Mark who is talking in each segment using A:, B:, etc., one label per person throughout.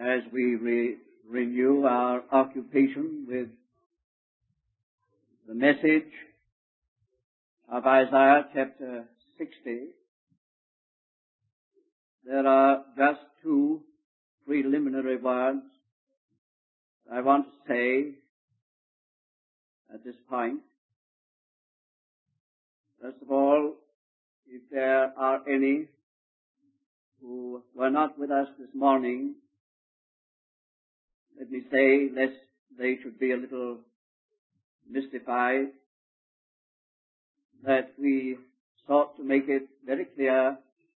A: as we renew our occupation with the message of Isaiah chapter 60, there are just two preliminary words I want to say at this point. First of all, if there are any who were not with us this morning, let me say, lest they should be a little mystified, that we sought to make it very clear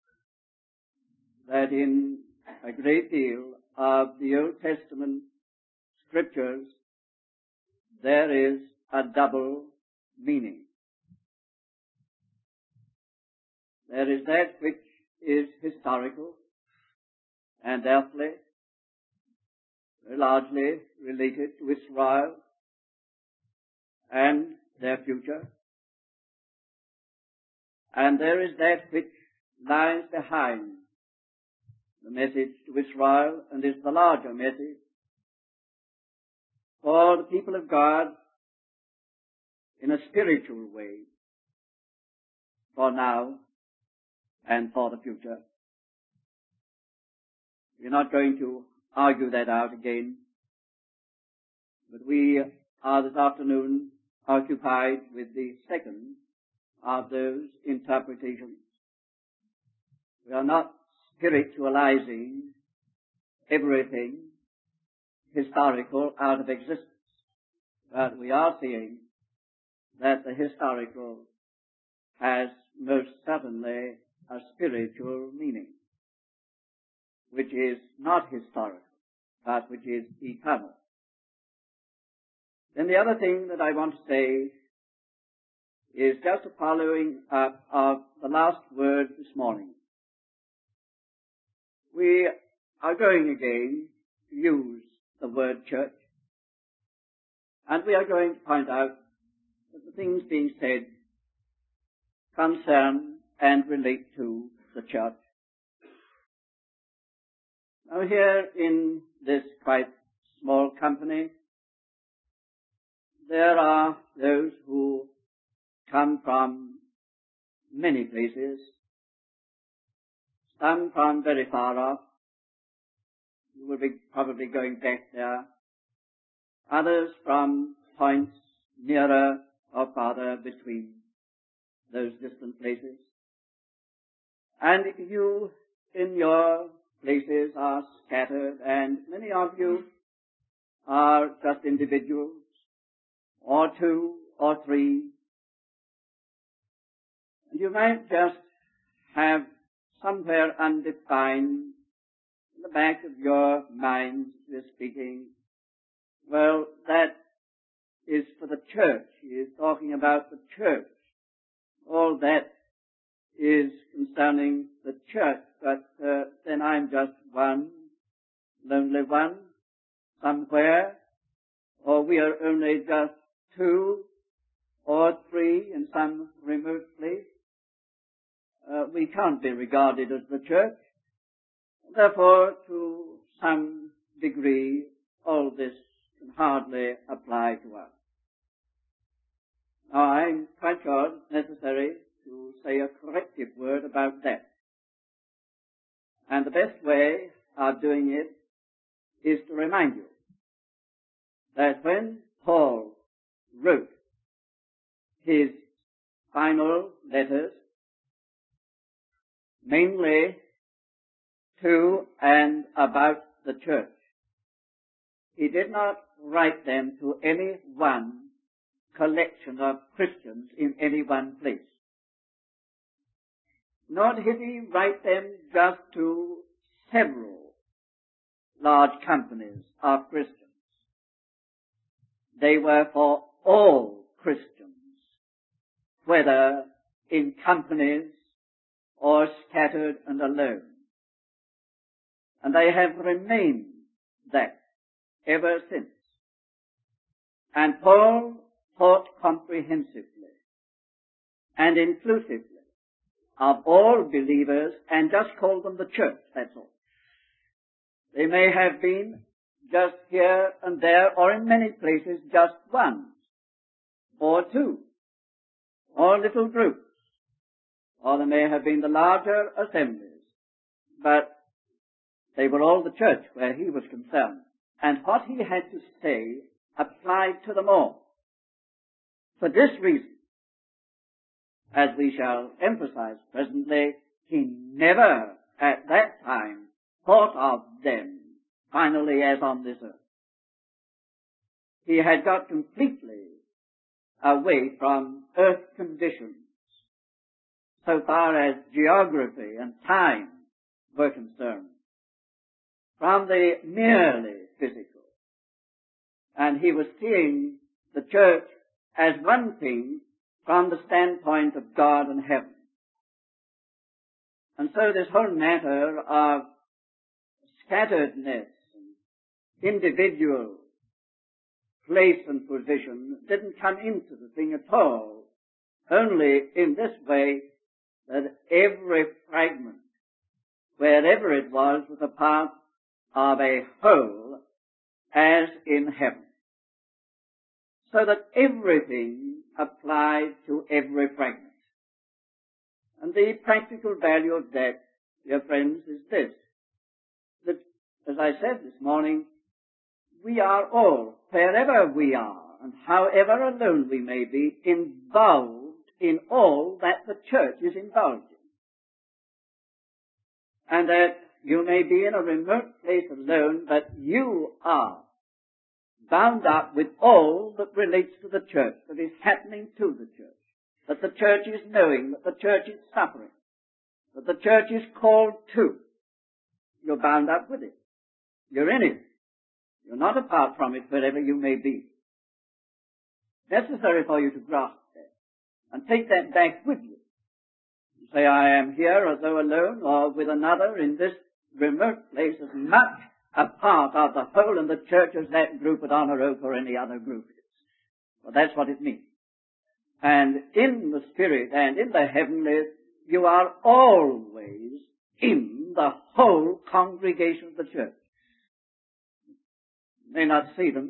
A: that in a great deal of the Old Testament scriptures there is a double meaning. There is that which is historical and earthly, very largely related to Israel and their future. And there is that which lies behind the message to Israel and is the larger message for the people of God in a spiritual way for now and for the future. We're not going to argue that out again, but we are this afternoon occupied with the second of those interpretations. We are not spiritualizing everything historical out of existence, but we are seeing that the historical has most certainly a spiritual meaning, which is not historical, but which is eternal. Then the other thing that I want to say is just a following up of the last word this morning. We are going again to use the word church, and we are going to point out that the things being said concern and relate to the church. Now here in this quite small company, there are those who come from many places, some from very far off, who will be probably going back there, others from points nearer or farther between those distant places. And you in your places are scattered, and many of you are just individuals, or two or three. And you might just have somewhere undefined in the back of your mind, we're speaking, well, that is for the church. He is talking about the church. All that is concerning the church, but then I'm just one, lonely one, somewhere, or we are only just two or three in some remote place. We can't be regarded as the church. Therefore, to some degree, all this can hardly apply to us. Now, I'm quite sure it's necessary to say a corrective word about that. And the best way of doing it is to remind you that when Paul wrote his final letters, mainly to and about the church, he did not write them to any one collection of Christians in any one place. Nor did he write them just to several large companies of Christians. They were for all Christians, whether in companies or scattered and alone. And they have remained that ever since. And Paul taught comprehensively and inclusively of all believers and just called them the church, that's all. They may have been just here and there, or in many places just one, or two, or little groups, or they may have been the larger assemblies, but they were all the church where he was concerned. And what he had to say applied to them all. For this reason, as we shall emphasize presently, he never at that time thought of them finally as on this earth. He had got completely away from earth conditions so far as geography and time were concerned, from the merely physical. And he was seeing the church as one thing from the standpoint of God and heaven. And so this whole matter of scatteredness and individual place and position didn't come into the thing at all, only in this way that every fragment, wherever it was a part of a whole as in heaven. So that everything applied to every fragment. And the practical value of that, dear friends, is this, that, as I said this morning, we are all, wherever we are, and however alone we may be, involved in all that the church is involved in. And that you may be in a remote place alone, but you are bound up with all that relates to the church, that is happening to the church, that the church is knowing, that the church is suffering, that the church is called to. You're bound up with it. You're in it. You're not apart from it wherever you may be. Necessary for you to grasp that and take that back with you. You say, I am here, although alone or with another in this remote place, as much a part of the whole and the church as that group at Honor Oak or any other group is. Well, that's what it means. And in the spirit and in the heavenlies, you are always in the whole congregation of the church. You may not see them,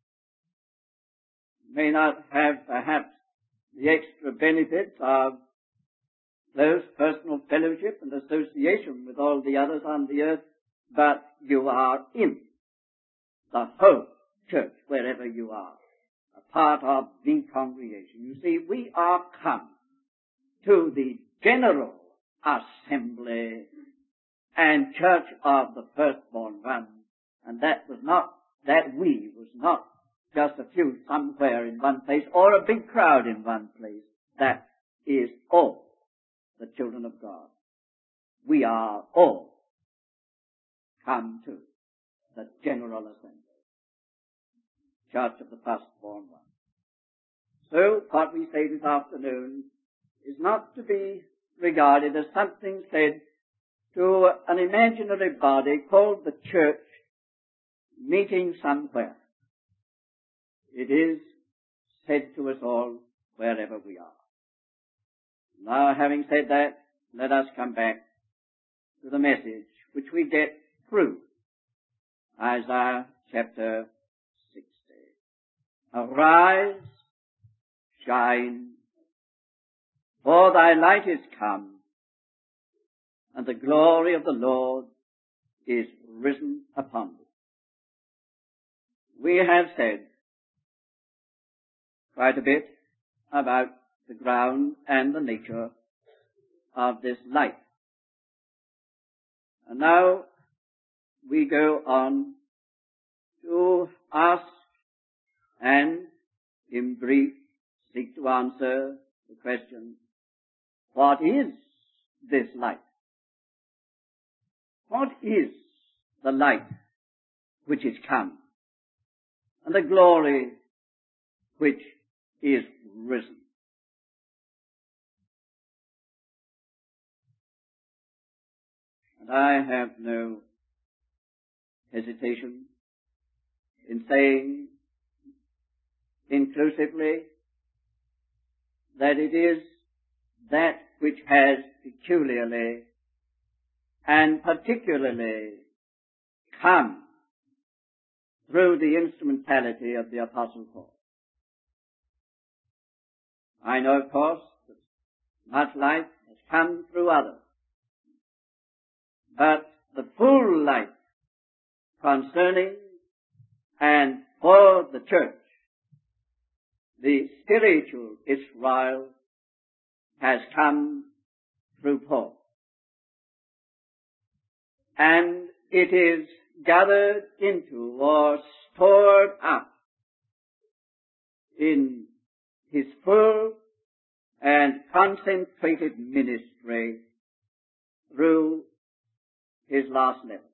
A: you may not have perhaps the extra benefits of close personal fellowship and association with all the others on the earth, but you are in the whole church wherever you are, a part of the congregation. You see, we are come to the general assembly and church of the firstborn one, and that was not just a few somewhere in one place or a big crowd in one place. That is all the children of God. We are all come to the general assembly, church of the firstborn one. So what we say this afternoon is not to be regarded as something said to an imaginary body called the church meeting somewhere. It is said to us all wherever we are. Now, having said that, let us come back to the message which we get through Isaiah chapter 60. Arise, shine, for thy light is come, and the glory of the Lord is risen upon thee. We have said quite a bit about the ground and the nature of this light. And now we go on to ask and, in brief, seek to answer the question, what is this light? What is the light which is come, and the glory which is risen? And I have no hesitation in saying inclusively that it is that which has peculiarly and particularly come through the instrumentality of the Apostle Paul. I know, of course, that much light has come through others, but the full light concerning and for the church, the spiritual Israel, has come through Paul. And it is gathered into or stored up in his full and concentrated ministry through his last letters.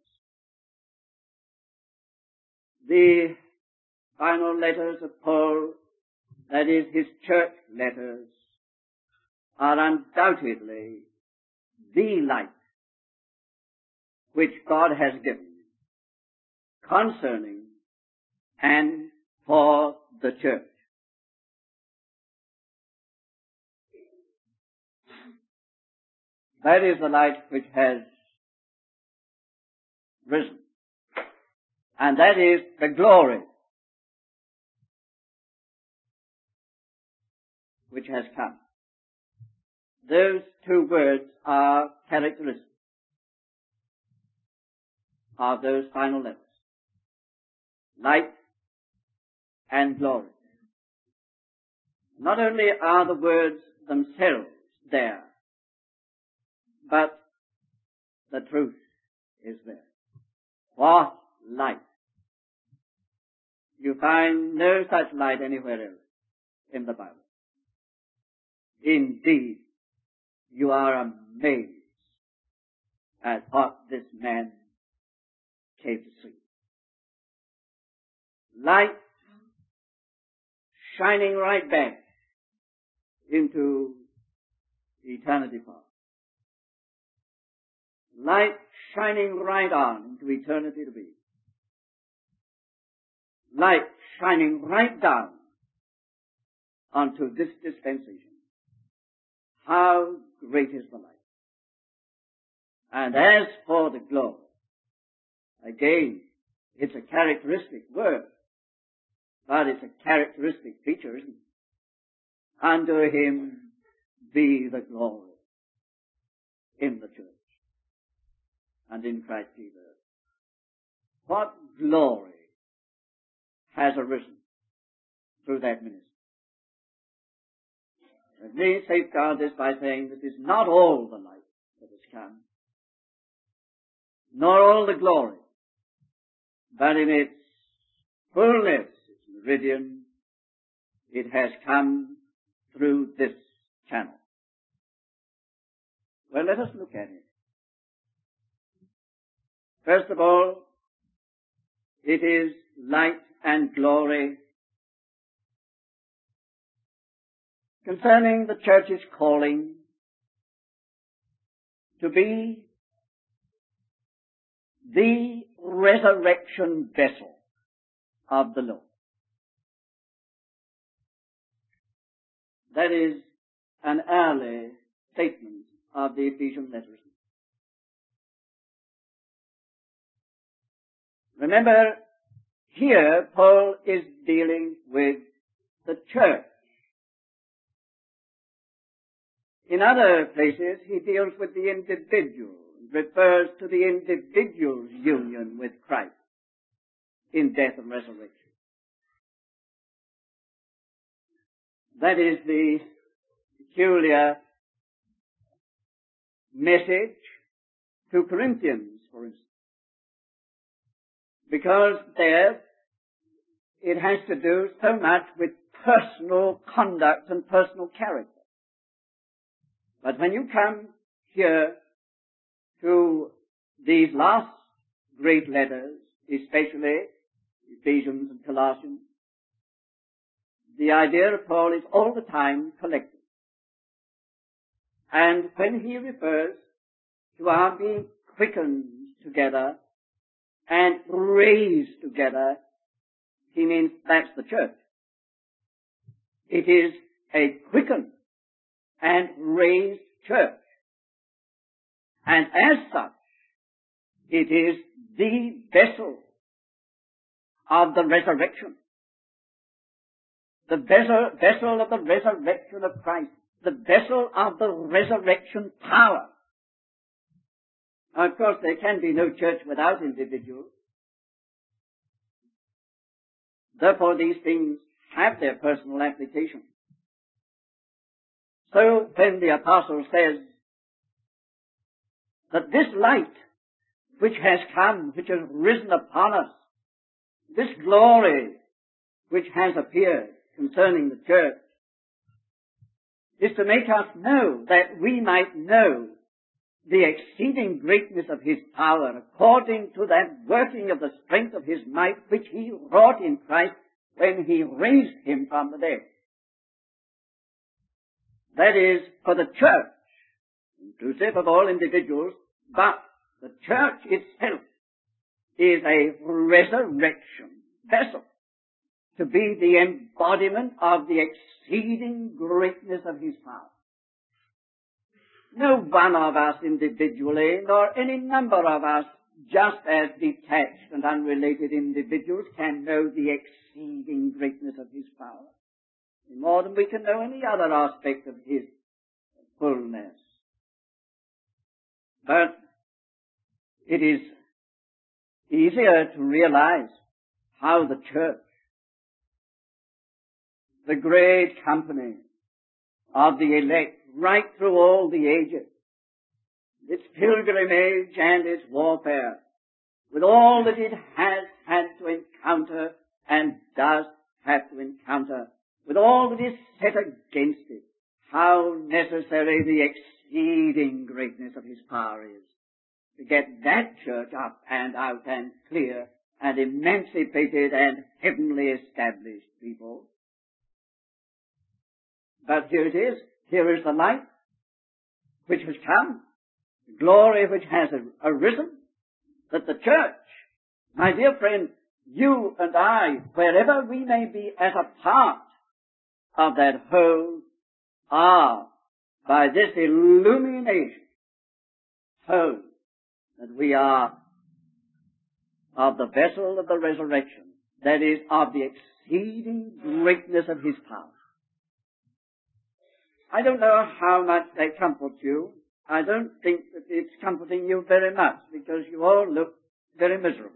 A: The final letters of Paul, that is, his church letters, are undoubtedly the light which God has given concerning and for the church. That is the light which has risen. And that is the glory which has come. Those two words are characteristic of those final letters. Light and glory. Not only are the words themselves there, but the truth is there. What light! You find no such light anywhere else in the Bible. Indeed, you are amazed at what this man came to see. Light shining right back into eternity past. Light shining right on into eternity to be. Light shining right down onto this dispensation. How great is the light! And as for the glory, again, it's a characteristic word, but it's a characteristic feature, isn't it? Unto him be the glory in the church and in Christ Jesus. What glory has arisen through that ministry? Let me safeguard this by saying this is not all the light that has come, nor all the glory, but in its fullness, its meridian, it has come through this channel. Well, let us look at it. First of all, it is light and glory concerning the church's calling to be the resurrection vessel of the Lord. That is an early statement of the Ephesian letters. Remember, here Paul is dealing with the church. In other places, he deals with the individual, refers to the individual's union with Christ in death and resurrection. That is the peculiar message to Corinthians, for instance. Because there it has to do so much with personal conduct and personal character. But when you come here to these last great letters, especially Ephesians and Colossians, the idea of Paul is all the time collective. And when he refers to our being quickened together and raised together, he means that's the church. It is a quickened and raised church. And as such, It is the vessel of the resurrection. The vessel of the resurrection of Christ. The vessel of the resurrection power. Now, of course, there can be no church without individuals. Therefore, these things have their personal application. So, when the apostle says that this light which has come, which has risen upon us, this glory which has appeared concerning the church, is to make us know that we might know the exceeding greatness of His power according to that working of the strength of His might which He wrought in Christ when He raised Him from the dead. That is for the church, inclusive of all individuals, but the church itself is a resurrection vessel to be the embodiment of the exceeding greatness of His power. No one of us individually, nor any number of us, just as detached and unrelated individuals, can know the exceeding greatness of His power, more than we can know any other aspect of His fullness. But it is easier to realize how the church, the great company of the elect, right through all the ages, its pilgrimage and its warfare, with all that it has had to encounter and does have to encounter, with all that is set against it, how necessary the exceeding greatness of His power is to get that church up and out and clear and emancipated and heavenly established people. But here it is. Here is the light which has come, the glory which has arisen, that the church, my dear friend, you and I, wherever we may be as a part of that whole, are, by this illumination, told that we are of the vessel of the resurrection, that is, of the exceeding greatness of His power. I don't know how much that comforts you. I don't think that it's comforting you very much, because you all look very miserable.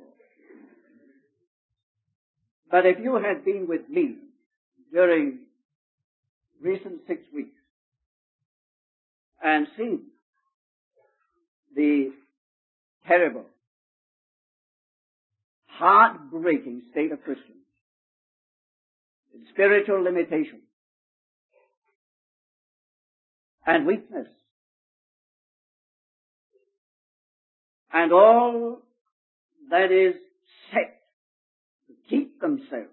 A: But if you had been with me during recent 6 weeks and seen the terrible, heart-breaking state of Christians, in spiritual limitation and weakness, and all that is set to keep themselves,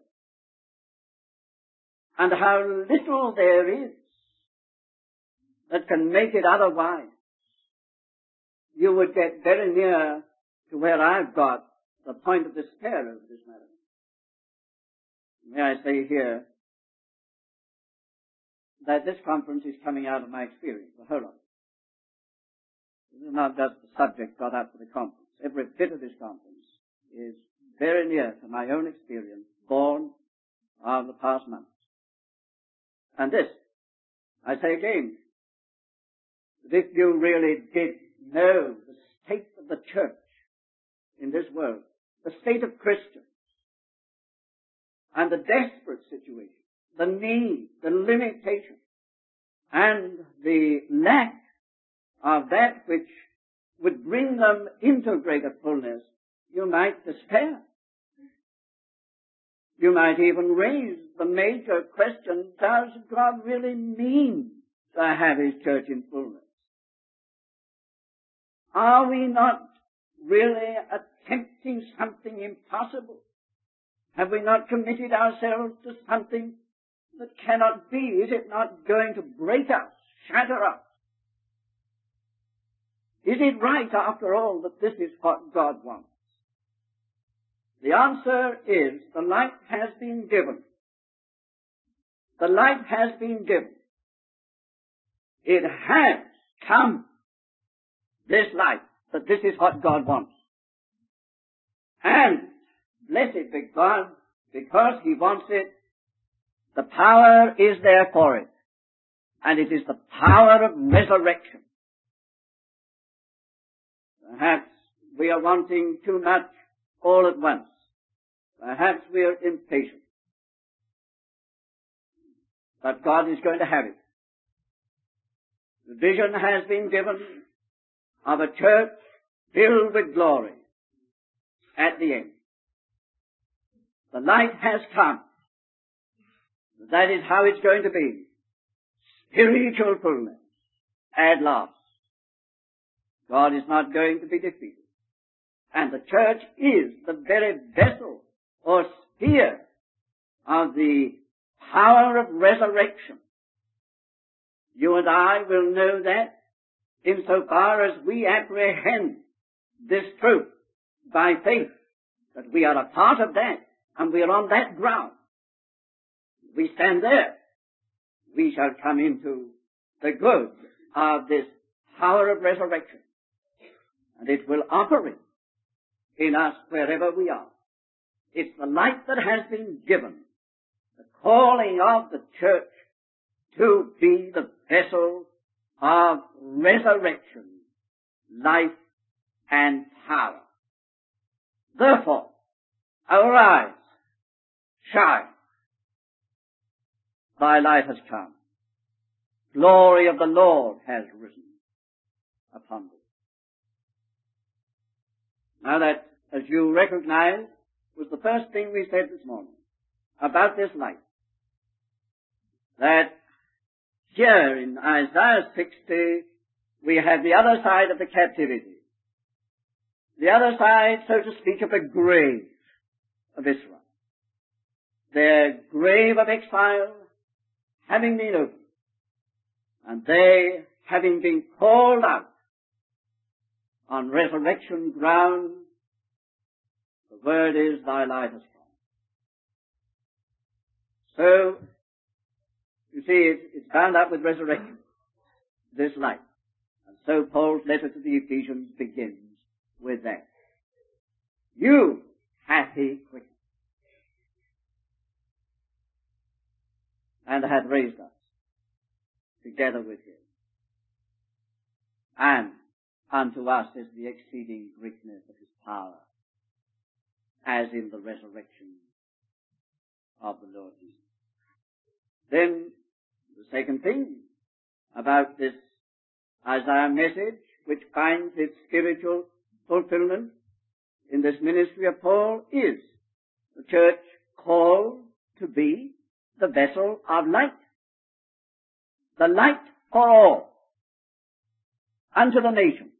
A: and how little there is that can make it otherwise, you would get very near to where I've got the point of despair over this matter. May I say here that this conference is coming out of my experience, the whole of it. This is not just the subject got up for the conference. Every bit of this conference is very near to my own experience, born of the past months. And this, I say again, that if you really did know the state of the church in this world, the state of Christians, and the desperate situation, the need, the limitation, and the lack of that which would bring them into greater fullness, you might despair. You might even raise the major question, does God really mean to have His church in fullness? Are we not really attempting something impossible? Have we not committed ourselves to something that cannot be? Is it not going to break us, shatter us? Is it right, after all, that this is what God wants? The answer is, the light has been given. The light has been given. It has come, this light, that this is what God wants. And blessed be God, because He wants it, the power is there for it. And it is the power of resurrection. Perhaps we are wanting too much all at once. Perhaps we are impatient. But God is going to have it. The vision has been given of a church filled with glory at the end. The light has come. That is how it's going to be. Spiritual fullness at last. God is not going to be defeated. And the church is the very vessel or sphere of the power of resurrection. You and I will know that insofar as we apprehend this truth by faith, that we are a part of that, and we are on that ground. We stand there. We shall come into the good of this power of resurrection. And it will operate in us wherever we are. It's the light that has been given, the calling of the church to be the vessel of resurrection, life, and power. Therefore, arise, shine. Thy light has come. Glory of the Lord has risen upon thee. Now that, as you recognize, was the first thing we said this morning about this light. That here in Isaiah 60, we have the other side of the captivity. The other side, so to speak, of the grave of Israel. Their grave of exile having been opened, and they having been called out on resurrection ground, the word is, thy light has come. So, you see, it's bound up with resurrection, this light. And so Paul's letter to the Ephesians begins with that. You hath he quickened, and hath raised us together with him. And unto us is the exceeding greatness of his power, as in the resurrection of the Lord Jesus. Then, the second thing about this Isaiah message, which finds its spiritual fulfillment in this ministry of Paul, is the church called to be the vessel of light. The light for all, unto the nations.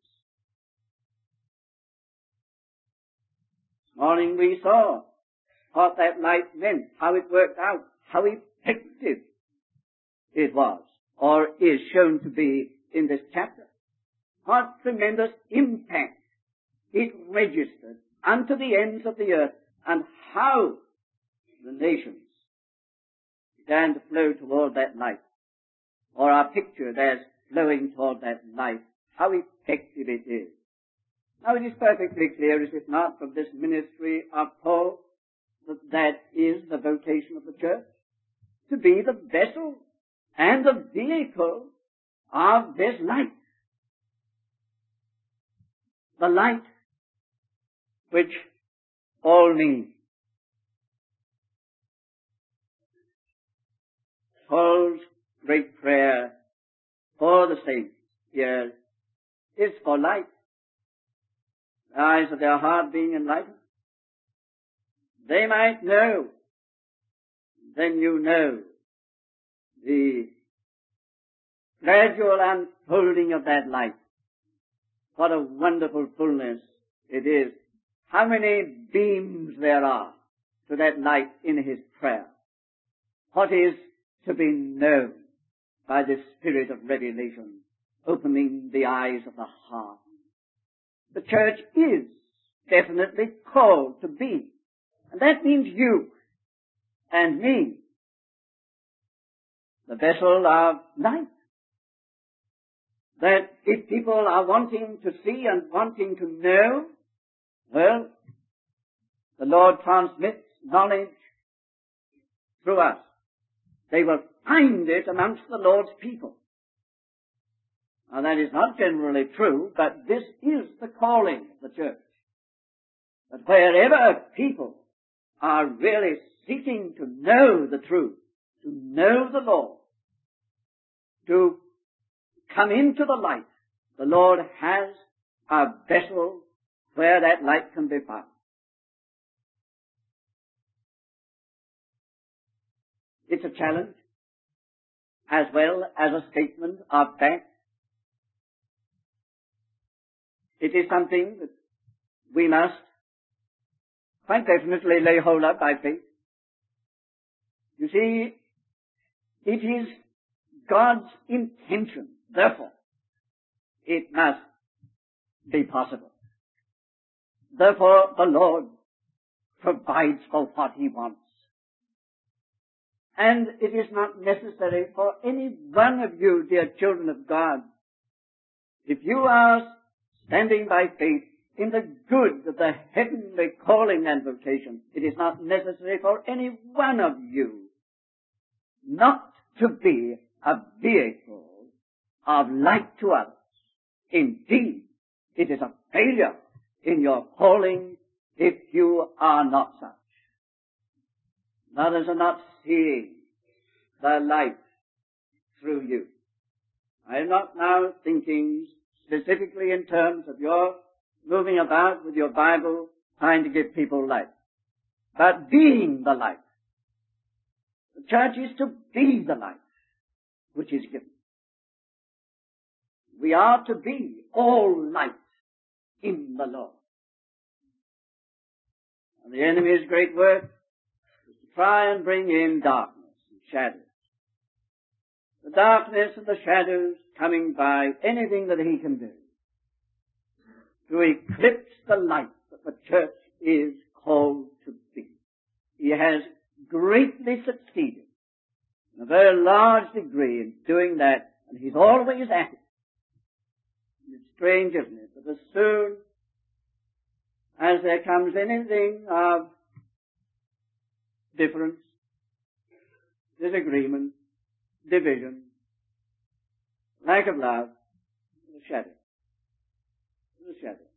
A: This morning we saw what that light meant, how it worked out, how effective it was, or is shown to be in this chapter. What tremendous impact it registered unto the ends of the earth, and how the nations began to flow toward that light, or are pictured as flowing toward that light, how effective it is. Now it is perfectly clear, is it not, from this ministry of Paul, that is the vocation of the church, to be the vessel and the vehicle of this light. The light which all need. Paul's great prayer for the saints here is for light. The eyes of their heart being enlightened. They might know, then you know, the gradual unfolding of that light. What a wonderful fullness it is. How many beams there are to that light in his prayer. What is to be known by the Spirit of revelation, opening the eyes of the heart. The church is definitely called to be. And that means you and me. The vessel of light. That if people are wanting to see and wanting to know, well, the Lord transmits knowledge through us. They will find it amongst the Lord's people. Now that is not generally true, but this is the calling of the church. That wherever people are really seeking to know the truth, to know the Lord, to come into the light, the Lord has a vessel where that light can be found. It's a challenge as well as a statement of fact. It is something that we must quite definitely lay hold of by faith. You see, it is God's intention, therefore, it must be possible. Therefore, the Lord provides for what He wants. And it is not necessary for any one of you, dear children of God, if you are standing by faith in the good of the heavenly calling and vocation, it is not necessary for any one of you not to be a vehicle of light to others. Indeed, it is a failure in your calling if you are not such. Others are not seeing the light through you. I am not now thinking specifically in terms of your moving about with your Bible trying to give people light, but being the light. The church is to be the light which is given. We are to be all light in the Lord. And the enemy's great work is to try and bring in darkness and shadows. The darkness and the shadows coming by anything that he can do to eclipse the light that the church is called to be. He has greatly succeeded in a very large degree in doing that, and he's always at it. And it's strange, isn't it, that as soon as there comes anything of difference, disagreement, division, lack of love, there's a shadow. There's a shadow.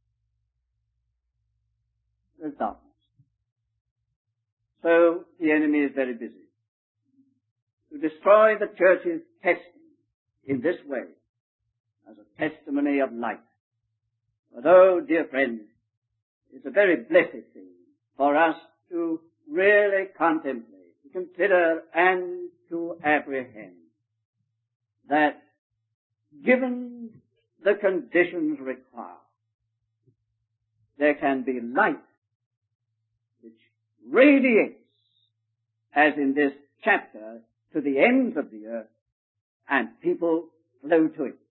A: There's darkness. So the enemy is very busy to destroy the church's testimony in this way as a testimony of light. But oh, dear friends, it's a very blessed thing for us to really contemplate, to consider, and to apprehend that given the conditions required, there can be light which radiates, as in this chapter, to the ends of the earth, and people flow to it.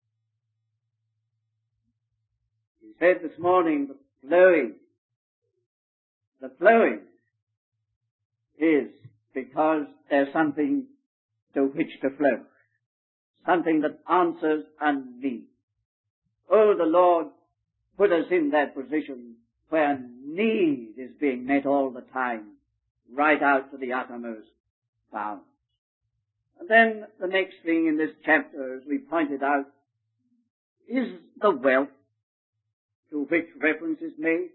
A: He said this morning, the flowing is because there's something to which to flow, something that answers a need. Oh, the Lord put us in that position where need is being met all the time, right out to the uttermost bounds. And then the next thing in this chapter, as we pointed out, is the wealth to which reference is made.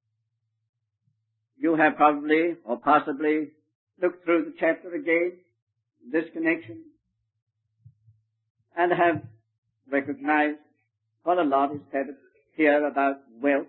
A: You have probably or possibly looked through the chapter again in this connection and have recognized what a lot is said here about wealth.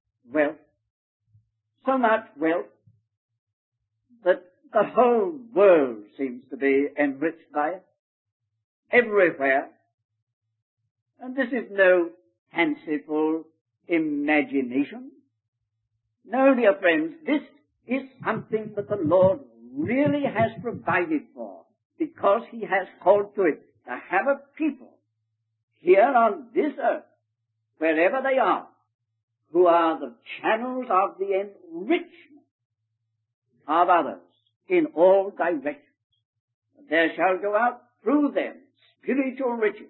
A: So much wealth that the whole world seems to be enriched by it, everywhere. And this is no fanciful imagination. No, dear friends, this is something that the Lord really has provided for, because He has called to it to have a people here on this earth, wherever they are, who are the channels of the enrichment of others in all directions. There shall go out through them spiritual riches.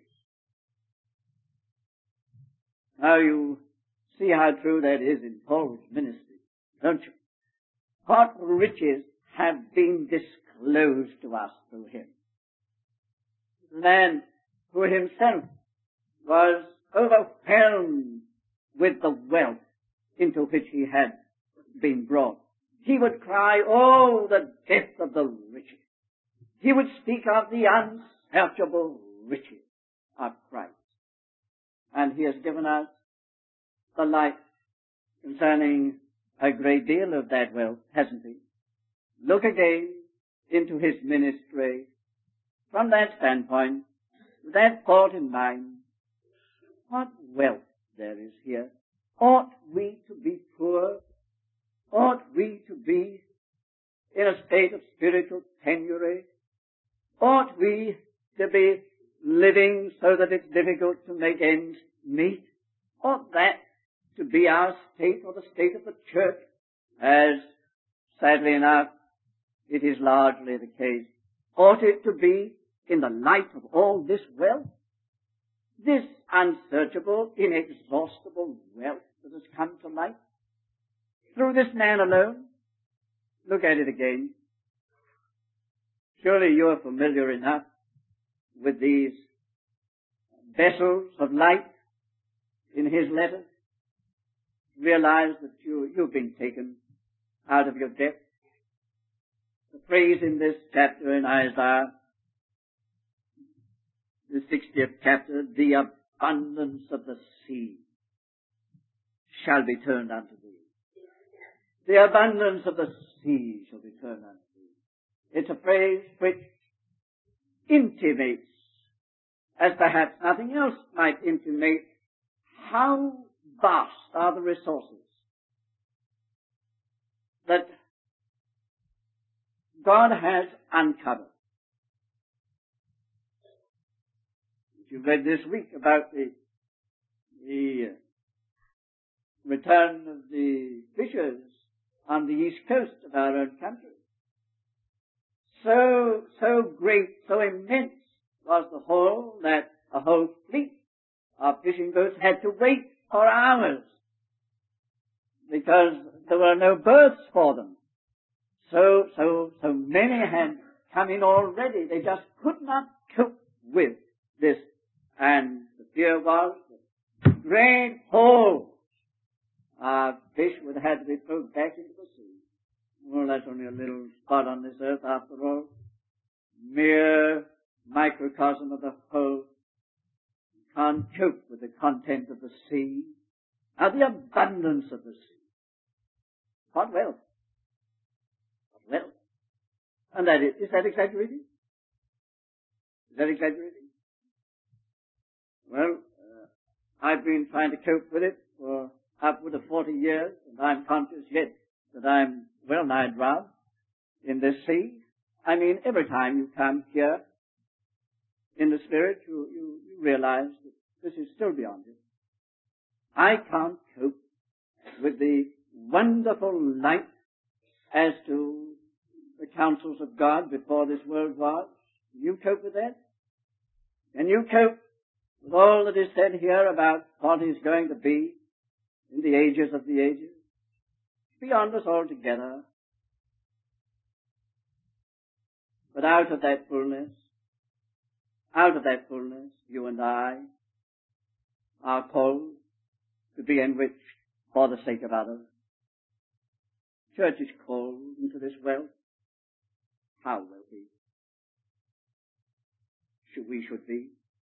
A: Now you see how true that is in Paul's ministry, don't you? what riches have been disclosed to us through him. The man who himself was overwhelmed with the wealth into which he had been brought. He would cry, "Oh, the depth of the riches." He would speak of the unsearchable riches of Christ. And he has given us the light concerning a great deal of that wealth, hasn't he? Look again into his ministry from that standpoint, with that thought in mind. What wealth there is here. Ought we to be poor? Ought we to be in a state of spiritual penury? Ought we to be living so that it's difficult to make ends meet? Ought that to be our state or the state of the church? As, sadly enough, it is largely the case. Ought it to be in the light of all this wealth? This unsearchable, inexhaustible wealth that has come to light? Through this man alone? Look at it again. Surely you are familiar enough with these vessels of light in his letters. Realize that you've been taken out of your depth. The phrase in this chapter in Isaiah, the 60th chapter, "The abundance of the sea shall be turned unto thee." The abundance of the sea shall be turned unto thee. It's a phrase which intimates, as perhaps nothing else might intimate, how vast are the resources that God has uncovered. You read this week about the return of the fishers on the east coast of our own country. So great, so immense was the haul that a whole fleet of fishing boats had to wait for hours because there were no berths for them. So many had come in already. They just could not cope with this. And the fear was that great hauls of fish would have to be thrown back into the sea. Well, that's only a little spot on this earth after all. Mere microcosm of the whole. You can't cope with the content of the sea. Now the abundance of the sea. What wealth? What wealth? And is that exaggerating? Is that exaggerating? Well, I've been trying to cope with it for upward of 40 years, and I'm conscious yet that I'm well nigh drowned in this sea. I mean, every time you come here in the Spirit, you realize that this is still beyond it. I can't cope with the wonderful light as to the counsels of God before this world was. Can you cope with that? Can you cope with all that is said here about what is going to be in the ages of the ages? Beyond us altogether. But out of that fullness, you and I are called to be enriched for the sake of others. Church is called into this wealth. How will be? We should be.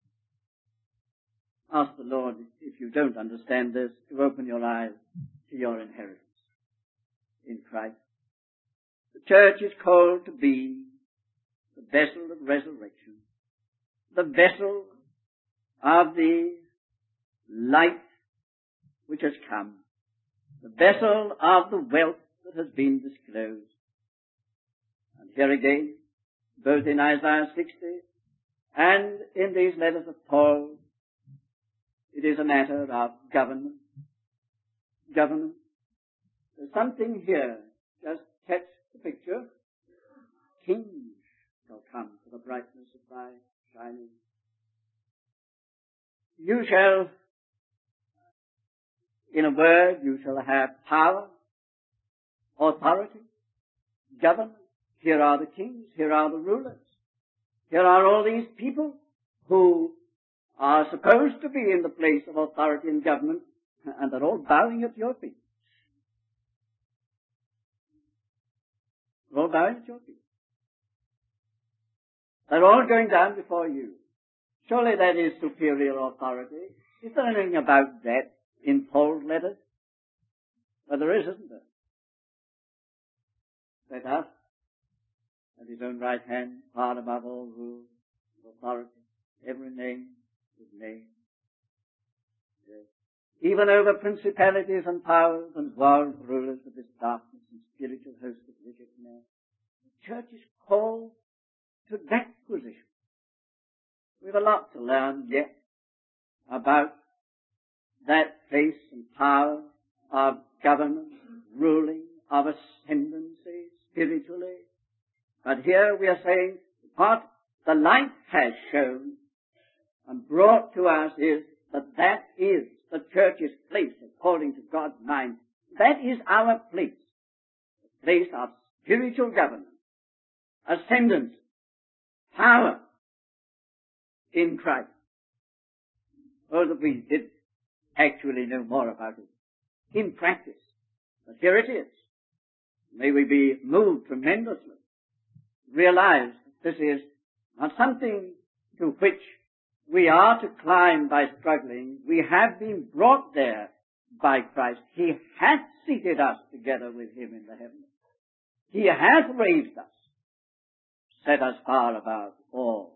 A: Ask the Lord, if you don't understand this, to open your eyes to your inheritance in Christ. The church is called to be the vessel of resurrection, the vessel of the light which has come, the vessel of the wealth that has been disclosed. And here again, both in Isaiah 60 and in these letters of Paul, it is a matter of government. Government. There's something here. Just catch the picture. Kings shall come to the brightness of thy shining. You shall, in a word, you shall have power, authority, government. Here are the kings. Here are the rulers. Here are all these people who are supposed to be in the place of authority and government, and they're all bowing at your feet. They're all bowing at your feet. They're all going down before you. Surely that is superior authority. Is there anything about that in Paul's letters? Well, there is, isn't there? Set us at his own right hand, far above all rule, authority, every name is named. Yes. Even over principalities and powers and world rulers of this darkness and spiritual host of wickedness. The church is called to that position. We have a lot to learn yet about that place and power of government, ruling, of ascendancy spiritually. But here we are saying what the light has shown and brought to us is that is the church's place according to God's mind. That is our place. The place of spiritual government, ascendancy, power in Christ. Oh, that we did actually know more about it in practice. But here it is. May we be moved tremendously. Realize that this is not something to which we are to climb by struggling. We have been brought there by Christ. He hath seated us together with Him in the heavens. He hath raised us, set us far above all.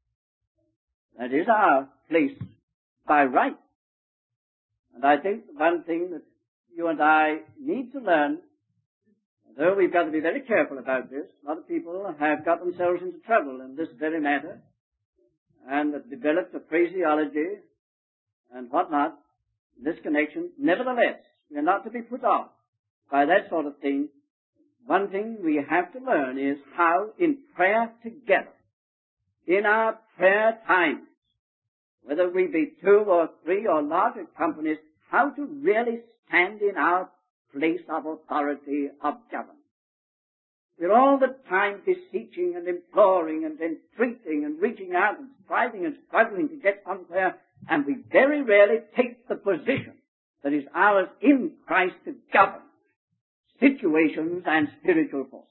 A: That is our place by right. And I think the one thing that you and I need to learn, though we've got to be very careful about this, a lot of people have got themselves into trouble in this very matter, and have developed a phraseology and whatnot in this connection. Nevertheless, we are not to be put off by that sort of thing. One thing we have to learn is how in prayer together, in our prayer times, whether we be 2 or 3 or larger companies, how to really stand in our place of authority of government. We're all the time beseeching and imploring and entreating and reaching out and striving and struggling to get somewhere, and we very rarely take the position that is ours in Christ to govern situations and spiritual forces.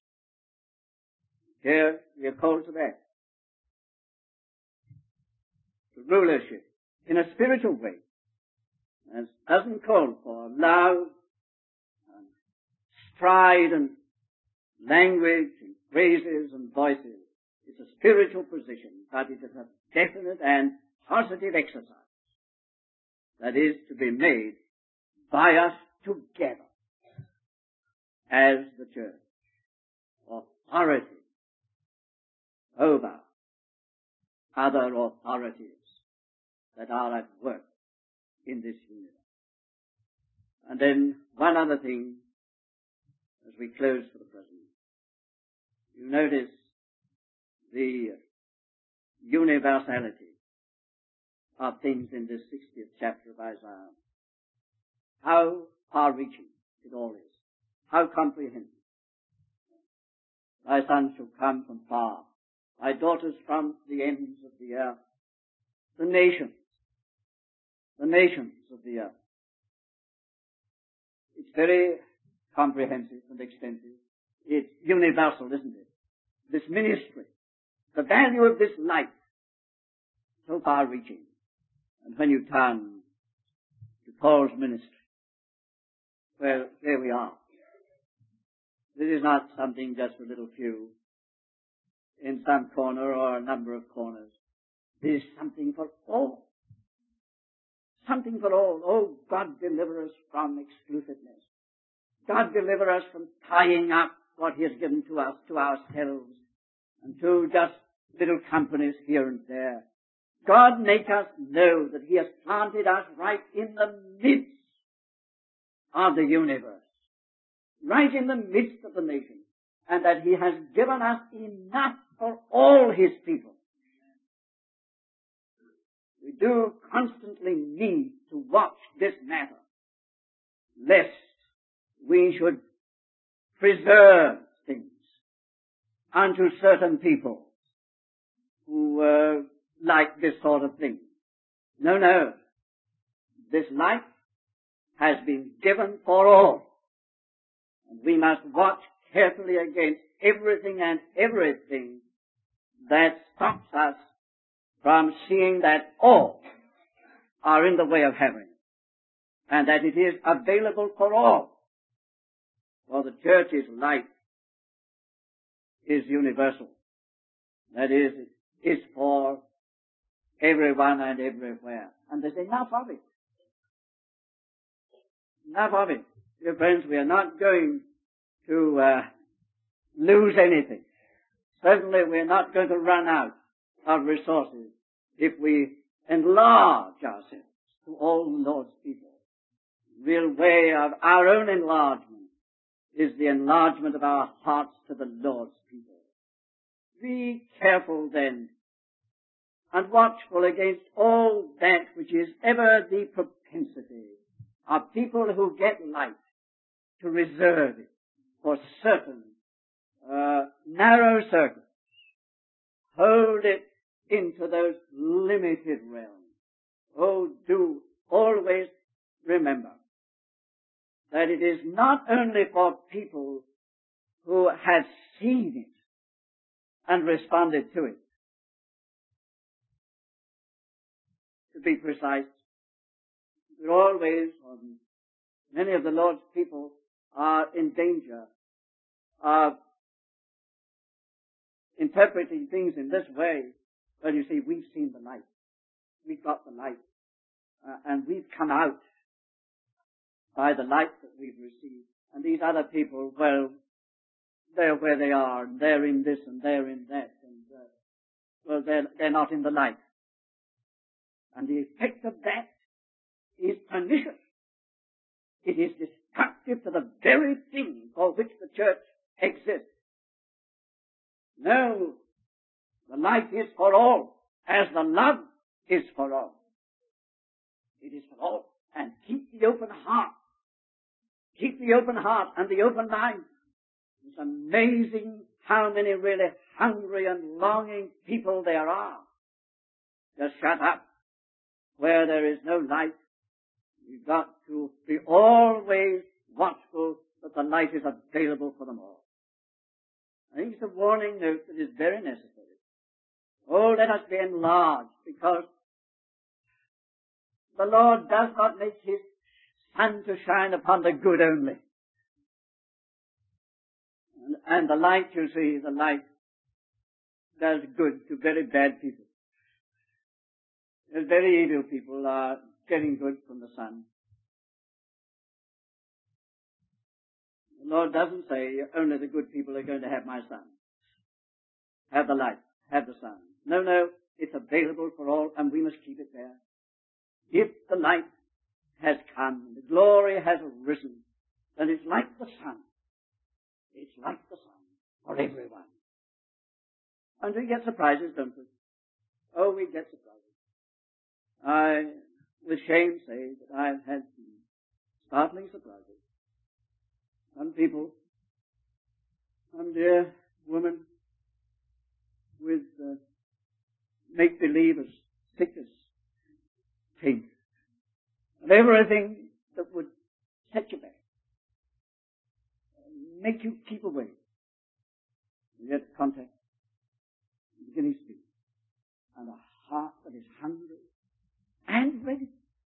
A: Here we are called to that. To rulership in a spiritual way. And it doesn't call for loud and strident language and phrases and voices. It's a spiritual position, but it is a definite and positive exercise that is to be made by us together as the church. Authority over other authorities that are at work in this universe. And then one other thing as we close for the present. You notice the universality of things in this 60th chapter of Isaiah. How far-reaching it all is. How comprehensive. Thy sons shall come from far, thy daughters from the ends of the earth. The nations of the earth. It's very comprehensive and extensive. It's universal, isn't it? This ministry, the value of this life, so far-reaching. And when you turn to Paul's ministry, well, there we are. This is not something just for a little few in some corner or a number of corners. This is something for all. Something for all. Oh, God deliver us from exclusiveness. God deliver us from tying up what He has given to us, to ourselves, and to just little companies here and there. God make us know that He has planted us right in the midst of the universe, right in the midst of the nations, and that He has given us enough for all His people. We do constantly need to watch this matter, lest we should preserve things unto certain people who like this sort of thing. No, no. This light has been given for all. And we must watch carefully against everything and everything that stops us from seeing that all are in the way of heaven, and that it is available for all. For the church's light is universal. That is, it is for everyone and everywhere. And there's enough of it. Enough of it. Dear friends, we are not going to lose anything. Certainly we are not going to run out of resources if we enlarge ourselves to all the Lord's people. The real way of our own enlargement is the enlargement of our hearts to the Lord's people. Be careful then and watchful against all that which is ever the propensity of people who get light to reserve it for certain narrow circles. Hold it into those limited realms. Oh, do always remember that it is not only for people who have seen it and responded to it. To be precise, we're always, many of the Lord's people are in danger of interpreting things in this way. Well, you see, we've seen the light. We've got the light. And we've come out by the light that we've received. And these other people, well, they're where they are, and they're in this and they're in that, and, well, they're not in the light. And the effect of that is pernicious. It is destructive to the very thing for which the church exists. No, the light is for all, as the love is for all. It is for all. And keep the open heart. Keep the open heart and the open mind. It's amazing how many really hungry and longing people there are. Just shut up where there is no light. You've got to be always watchful that the light is available for them all. I think it's a warning note that is very necessary. Oh, let us be enlarged, because the Lord does not make His sun to shine upon the good only. And the light, you see, the light does good to very bad people. The very evil people are getting good from the sun. The Lord doesn't say only the good people are going to have my sun. Have the light, have the sun. No, no, it's available for all, and we must keep it there. If the light has come, the glory has risen, then it's like the sun. It's like the sun for everyone. And we get surprises, don't we? Oh, we get surprises. I, with shame, say that I've had some startling surprises. Some people, some dear woman with make-believers, sickness, faint, and everything that would set you back, make you keep away. You get contact, beginning to speak, and a heart that is hungry and ready.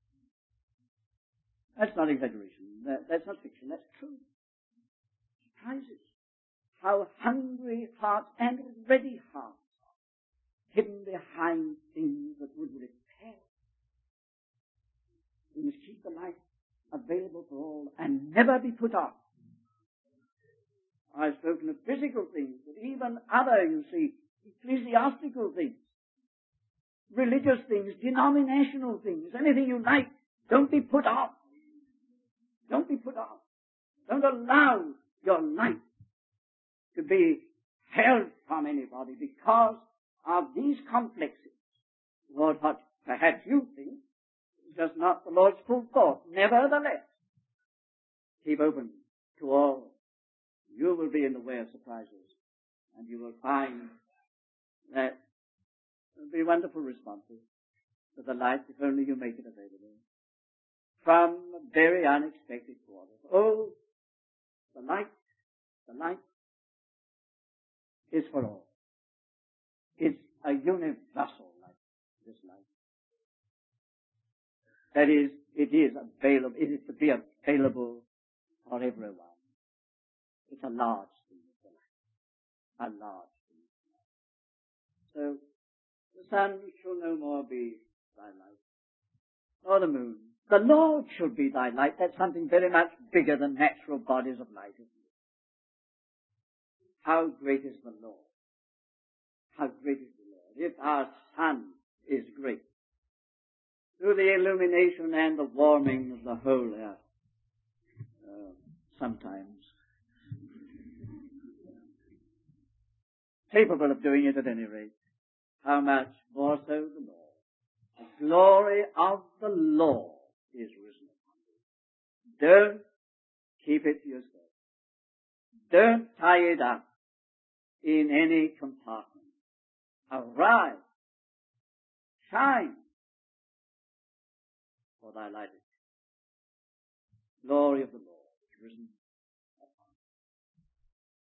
A: That's not exaggeration. That's not fiction. That's true. Surprises how hungry hearts and ready hearts hidden behind things that would repair. We must keep the light available for all and never be put off. I've spoken of physical things, but even other, you see, ecclesiastical things, religious things, denominational things, anything you like. Don't be put off. Don't be put off. Don't allow your light to be held from anybody because of these complexes. Lord, what perhaps you think is just not the Lord's full thought. Nevertheless, keep open to all. You will be in the way of surprises. And you will find that there will be wonderful responses to the light if only you make it available from very unexpected quarters. Oh, the light is for all. It's a universal light, this light. That is, it is available, it is to be available for everyone. It's a large thing, a large thing. So, the sun shall no more be thy light, nor the moon. The Lord should be thy light. That's something very much bigger than natural bodies of light, isn't it? How great is the Lord? How great is the Lord? If our sun is great, through the illumination and the warming of the whole earth, sometimes capable of doing it at any rate, how much more so the Lord? The glory of the Lord is risen upon you. Don't keep it to yourself. Don't tie it up in any compartment. Arise, shine, for thy light is come. Glory of the Lord is risen